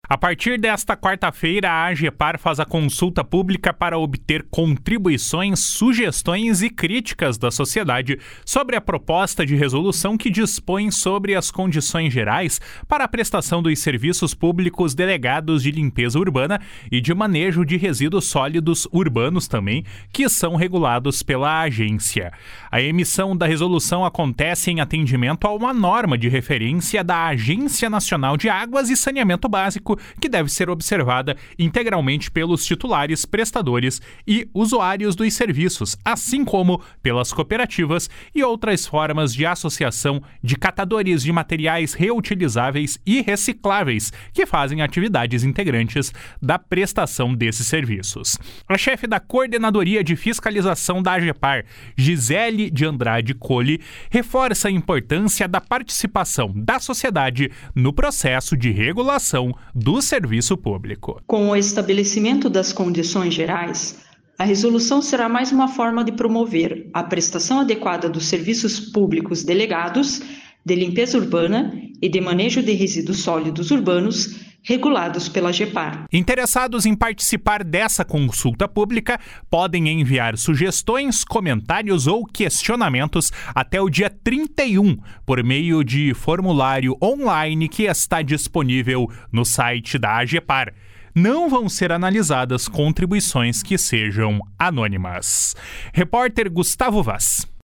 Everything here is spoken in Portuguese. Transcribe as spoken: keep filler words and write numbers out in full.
A partir desta quarta-feira, a AGEPAR faz a consulta pública para obter contribuições, sugestões e críticas da sociedade sobre a proposta de resolução que dispõe sobre as condições gerais para a prestação dos serviços públicos delegados de limpeza urbana e de manejo de resíduos sólidos urbanos também, que são regulados pela agência. A emissão da resolução acontece em atendimento a uma norma de referência da Agência Nacional de Águas e Saneamento Básico, que deve ser observada integralmente pelos titulares, prestadores e usuários dos serviços, assim como pelas cooperativas e outras formas de associação de catadores de materiais reutilizáveis e recicláveis que fazem atividades integrantes da prestação desses serviços. A chefe da Coordenadoria de Fiscalização da AGEPAR, Gisele de Andrade Colli, reforça a importância da participação da sociedade no processo de regulação do serviço público. Com o estabelecimento das condições gerais, a resolução será mais uma forma de promover a prestação adequada dos serviços públicos delegados de limpeza urbana e de manejo de resíduos sólidos urbanos regulados pela AGEPAR. Interessados em participar dessa consulta pública podem enviar sugestões, comentários ou questionamentos até o dia trinta e um por meio de formulário online que está disponível no site da AGEPAR. Não vão ser analisadas contribuições que sejam anônimas. Repórter Gustavo Vaz.